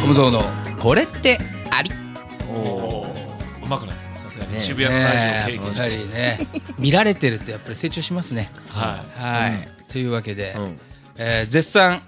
ムゾーのこれってあり。 うまくなってます。さすがに渋谷のラジオ経験して、 ね、見られてるとやっぱり成長しますね。 はい、 はい、というわけで、絶賛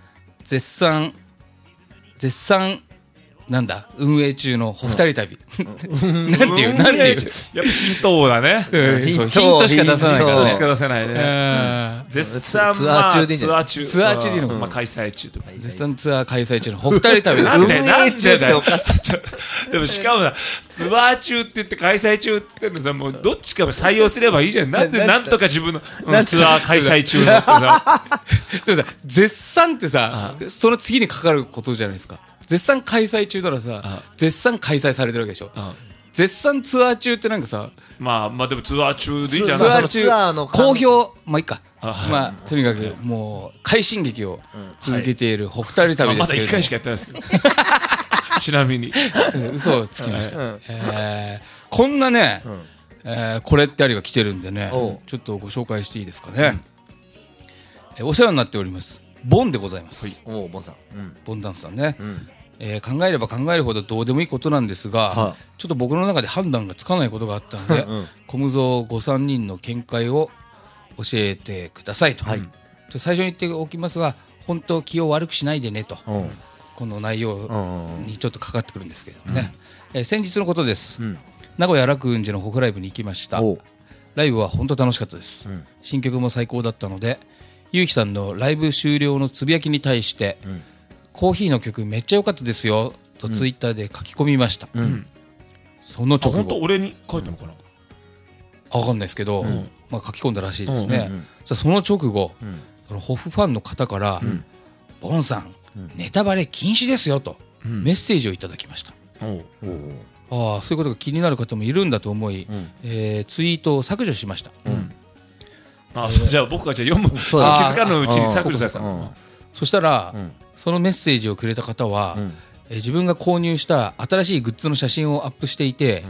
なんだ運営中のお二人旅、なんていうやっぱヒントだね。 ヒントしか出さないからね。 しか出せないね。絶賛ツアー中でいいんじゃない？ ツアー中でいいのか。 開催中とか。 絶賛ツアー開催中のお二人旅。 なんでだよ。でもしかもさ、ツアー中って言って開催中って言ってのさ、もうどっちか採用すればいいじゃん。なんでなんとか自分のツアー開催中のってさ。 でもさ、絶賛ってさ、その次にかかることじゃないですか。絶賛開催中ならさ、絶賛開催されてるわけでしょ。絶賛ツアー中ってなんかさ、 まあでもツアー中でいいんじゃない？ ツアー中の好評、まあいいか。まあとにかくもう快進撃を続けているお二人旅ですけれども、 まだ1回しかやってないですけど。ちなみに嘘をつきました。こんなね、これってありが来てるんでね、ちょっとご紹介していいですかね。お世話になっておりますボンでございます。 ボンさん、 ボンダンスさんね。考えれば考えるほどどうでもいいことなんですが、ちょっと僕の中で判断がつかないことがあったので、コムゾーご3人の見解を教えてくださいと。最初に言っておきますが、本当気を悪くしないでねと、この内容にちょっとかかってくるんですけどね。先日のことです。名古屋楽雲寺のホフライブに行きました。ライブは本当楽しかったです。新曲も最高だったので、ゆうきさんのライブ終了のつぶやきに対して、コーヒーの曲めっちゃ良かったですよとツイッターで書き込みました。その直後、 本当俺に書いたのかな、 分かんないですけど、まあ書き込んだらしいですね。その直後、ホフファンの方から、ボンさん、ネタバレ禁止ですよとメッセージをいただきました。そういうことが気になる方もいるんだと思い、ツイートを削除しました。 じゃあ僕が読む、気づかぬうちに削除された。 そしたら、そのメッセージをくれた方は、自分が購入した新しいグッズの写真をアップしていて、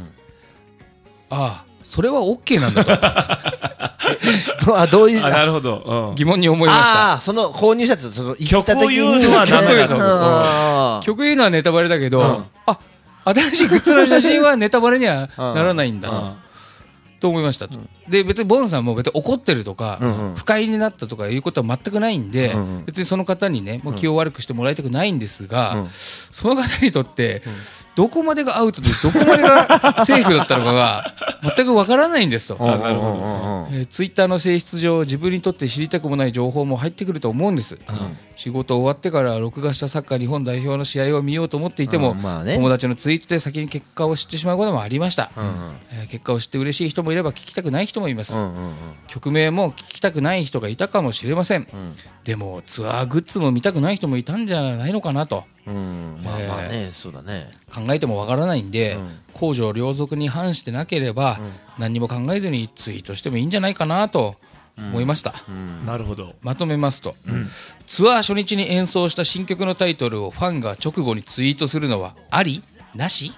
それは OK なんだとどういうなるほど、 疑問に思いました。 その購入者とその行った時に曲を言うのはダメだと。 曲言うのはネタバレだけど、新しいグッズの写真はネタバレにはならないんだと思いましたと。で、別にボンさんも別に怒ってるとか、不快になったとかいうことは全くないんで、別にその方にね、もう気を悪くしてもらいたくないんですが、その方にとってどこまでがアウトでどこまでがセーフだったのかが全くわからないんですと。ツイッターの性質上、自分にとって知りたくもない情報も入ってくると思うんです。仕事終わってから録画したサッカー日本代表の試合を見ようと思っていても、友達のツイートで先に結果を知ってしまうこともありました。結果を知って嬉しい人もいれば聞きたくない人もいます。曲名も聞きたくない人がいたかもしれません。でもツアーグッズも見たくない人もいたんじゃないのかなと。 そうだね。 考えてもわからないんで、公序良俗に反してなければ、何も考えずにツイートしてもいいんじゃないかなと思いました。 なるほど。 まとめますと、ツアー初日に演奏した新曲のタイトルをファンが直後にツイートするのはあり？なし？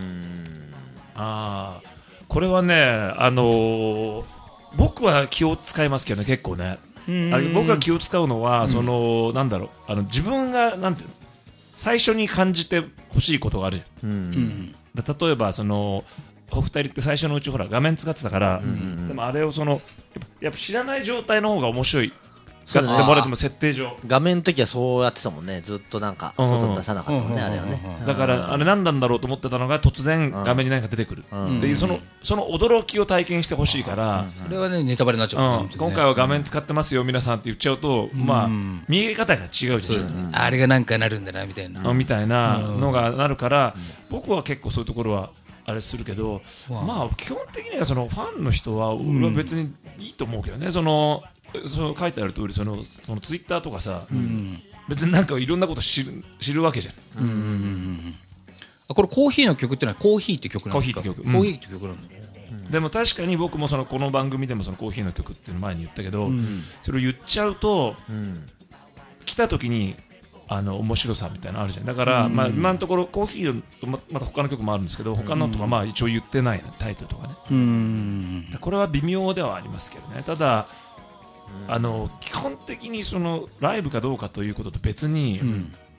これはね、僕は気を使いますけどね、結構ね。僕が気を使うのは、なんだろう、自分がなんていうの、最初に感じてほしいことがある。例えばお二人って最初のうちほら画面使ってたから、でもあれをやっぱ知らない状態の方が面白い。でもらっても設定上画面の時はそうやってたもんね。ずっとなんか外出さなかったもんね、あれはね。 だからあれ何なんだろうと思ってたのが突然画面に何か出てくるっていう、その驚きを体験してほしいから。 それはねネタバレになっちゃう。 今回は画面使ってますよ皆さんって言っちゃうと、見え方が違うじゃん。 あれがなんかなるんだなみたいなのがなるから、僕は結構そういうところはあれするけど、基本的にはファンの人は俺は別にいいと思うけどね。書いてある通りそのツイッターとかさ、別になんかいろんなこと知るわけじゃん。 これコーヒーの曲ってのはコーヒーって曲なんですか？コーヒーって曲なんだ。 でも確かに僕もこの番組でもコーヒーの曲っていうの前に言ったけど、それを言っちゃうと、来た時に面白さみたいなのあるじゃん。だから、今のところコーヒーと また他の曲もあるんですけど、他のとか一応言ってないタイトルとかね。これは微妙ではありますけどね。ただ基本的にライブかどうかということと別に、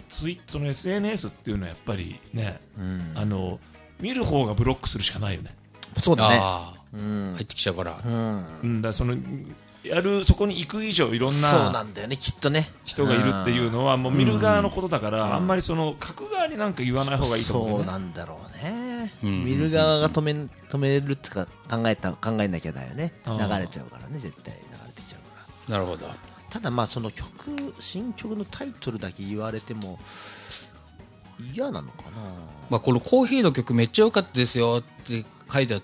その SNS っていうのはやっぱりね、見る方がブロックするしかないよね。 そうだね。 入ってきちゃうから。 だからそのそこに行く以上いろんそうななんだよね、きっとね。 人がいるっていうのはもう見る側のことだから、あんまりその書く側になんか言わない方がいいと思うんだよね。 そうなんだろうね。見る側が止めるってか考えなきゃだよね。流れちゃうからね、絶対流れてきちゃうから。 なるほど。 ただまあその新曲のタイトルだけ言われても嫌なのかな。 まあこのコーヒーの曲めっちゃ良かったですよって書いてあって、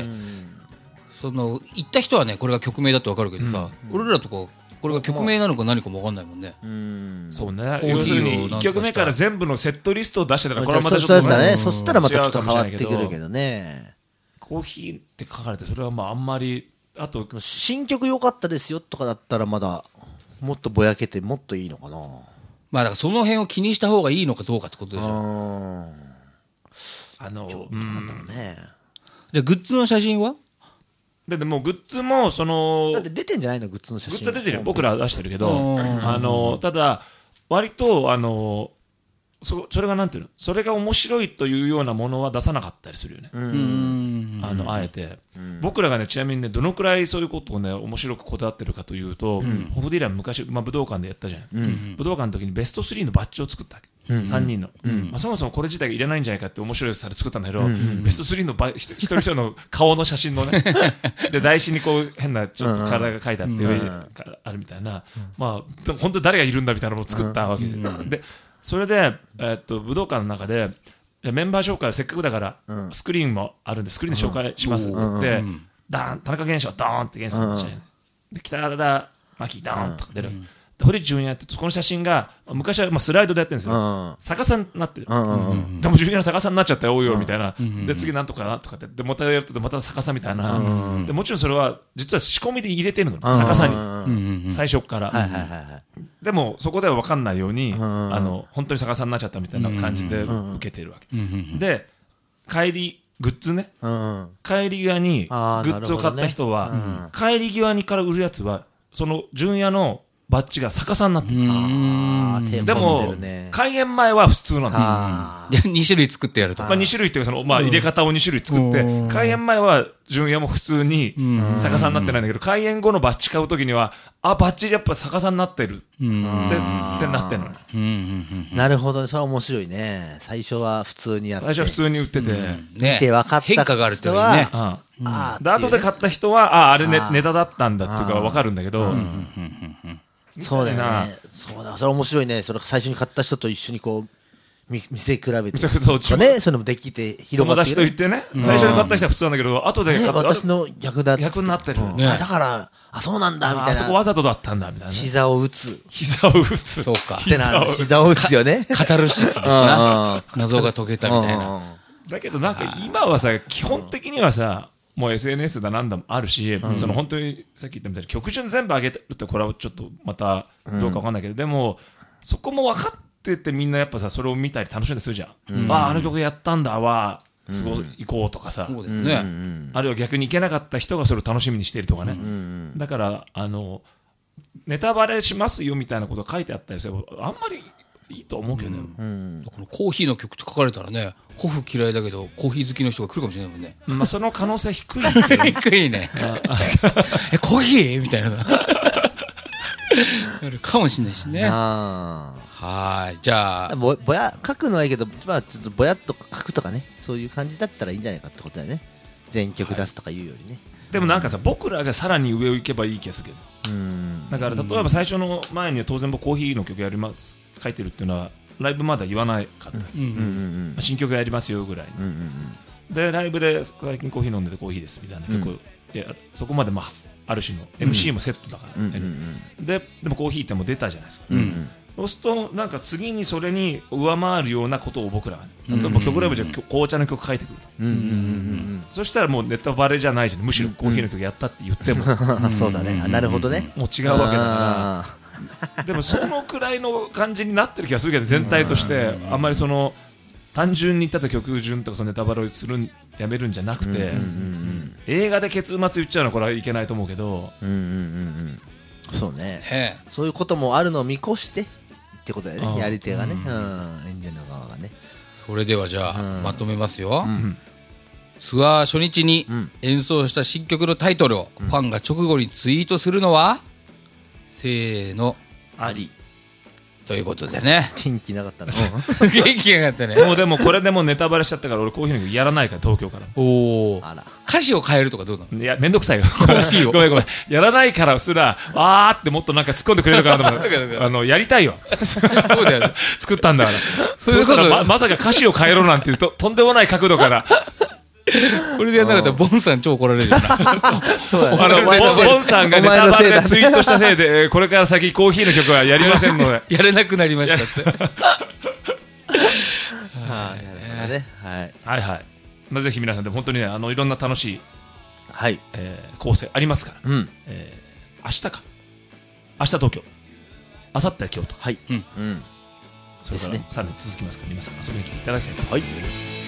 その行った人はねこれが曲名だって分かるけどさ、俺らとかこれが曲名なのか何かも分かんないもんね。 そうね。要するに1曲目から全部のセットリストを出してたらこれはまたちょっとそしたらまたちょっと変わってくるけどね。 コーヒーって書かれてそれはまああんまり、あと新曲良かったですよとかだったらまだもっとぼやけてもっといいのかな。 まあだからその辺を気にした方がいいのかどうかってことでしょ。 なんだろうね。 じゃあグッズの写真はでもうグッズもそのだって出てんじゃないの、グッズの写真。 グッズは出てるよ、僕らは出してるけど、ただ割とそれがなんていうの、それが面白いというようなものは出さなかったりするよね。あえて僕らがね、ちなみにね、どのくらいそういうことをね面白くこだわってるかというと、ホフディラン昔、武道館でやったじゃん。武道館の時にベスト3のバッジを作ったわけ。3人の、そもそもこれ自体がいらないんじゃないかって面白いさで作ったんだけど、ベスト3の一人一人の顔の写真のねで台紙にこう変なちょっと体が描いてあって、あるみたいな、まあ本当に誰がいるんだみたいなのを作ったわけで、それで、武道館の中でメンバー紹介せっかくだから、スクリーンもあるんでスクリーンで紹介しますって言って、ダーン田中源氏はドーンって源氏さんにして、で北田真希ドーンとか出る、堀内純也ってこの写真が昔はまあスライドでやってるんですよ、逆さになってる、でも純也の逆さになっちゃったよおいよみたいな、で次なんとかなとかってでまたやるとまた逆さみたいな、でもちろんそれは実は仕込みで入れてるの、逆さに、最初から、でもそこでは分かんないように、本当に逆さになっちゃったみたいな感じで受けてるわけ、で帰りグッズね、帰り際にグッズを買った人は、帰り際にから売るやつはその純也のバッジが逆さになってる。でも開演前は普通なんだ。 2種類作ってやると。 2種類っていうか入れ方を2種類作って、開演前は純也も普通に逆さになってないんだけど、開演後のバッジ買うときにはバッジやっぱ逆さになってるってなってるの。 なるほどね、それは面白いね。最初は普通にやって、 最初は普通に売ってて、 見て分かった変化があるっていうのね。 で後で買った人はあれネタだったんだっていうか分かるんだけど。 そうだよね。そうだ、それ面白いね。それ最初に買った人と一緒にこう見せ比べて、そうね、それもできて広がって。 友達と言ってね、最初に買った人は普通なんだけど、後で私の逆になってる。 だからそうなんだみたいな。 あそこわざとだったんだみたいな。 膝を打つ。 そうか。 膝を打つよね。 カタルシスですな。謎が解けたみたいな。 だけどなんか今はさ、基本的にはさ。もう SNS だなんだもあるし、その本当にさっき言ったみたいに曲順全部上げてるってこれはちょっとまたどうかわかんないけど、でもそこも分かっててみんなやっぱさそれを見たり楽しんでするじゃん、あの曲やったんだわすごい行こうとかさ、あるいは逆に行けなかった人がそれを楽しみにしているとかね、だからネタバレしますよみたいなことが書いてあったりするあんまりいいと思うけどね、 このコーヒーの曲って書かれたらね、ホフ嫌いだけどコーヒー好きの人が来るかもしれないもんね。 まあその可能性低い低いね。コーヒーみたいなあるかもしれないしね。はい、じゃあぼや書くのはいいけど、まあちょっとぼやっと書くとかね、そういう感じだったらいいんじゃないかってことだよね。全曲出すとかいうよりね。 でもなんかさ、僕らがさらに上を行けばいい気がするけど、だから例えば最初の前には当然僕コーヒーの曲やります書いてるっていうのはライブまだ言わないかった、新曲やりますよぐらい、でライブで最近コーヒー飲んでてコーヒーですみたいな曲、そこまでまあある種の MC もセットだから、でもコーヒーってもう出たじゃないですか、そうするとなんか次にそれに上回るようなことを僕らが、例えば曲ライブじゃ紅茶の曲書いてくると、そしたらもうネタバレじゃないじゃん、むしろコーヒーの曲やったって言っても、 そうだね、なるほどね、 もう違うわけだからでもそのくらいの感じになってる気がするけど、全体としてあんまりその単純に言ったら曲順とかそのネタバレをするやめるんじゃなくて、映画で結末言っちゃうのはこれはいけないと思うけど、 そうね、そういうこともあるのを見越してっってことだよね、やり手がね、演者の側がね。 それではじゃあ、まとめますよ。ツアー初日に演奏した新曲のタイトルをファンが直後にツイートするのは、せーの、 ありということでね。 元気なかったな。 元気なかったね。 もうでもこれでもうネタバレしちゃったから俺コーヒーの曲やらないから東京から。 おお。歌詞を変えるとかどうなの？ いやめんどくさいよ。コーヒーを。ごめんやらないからすらってもっとなんか突っ込んでくれるかなと思ってやりたいよ。 そうだよね。 作ったんだから。そしたらまさか歌詞を変えろなんていうとんでもない角度から。 これでやんなかったらボンさん超怒られるよな。 そうだね。 ボンさんがネタバレでツイートしたせいでこれから先コーヒーの曲はやりませんのでやれなくなりましたって。 はいはい。ぜひ皆さんで本当にねいろんな楽しいはい構成ありますから。明日東京、明後日京都。 はい。 それからさらに続きますから皆さん遊びに来ていただきたいと。 はい。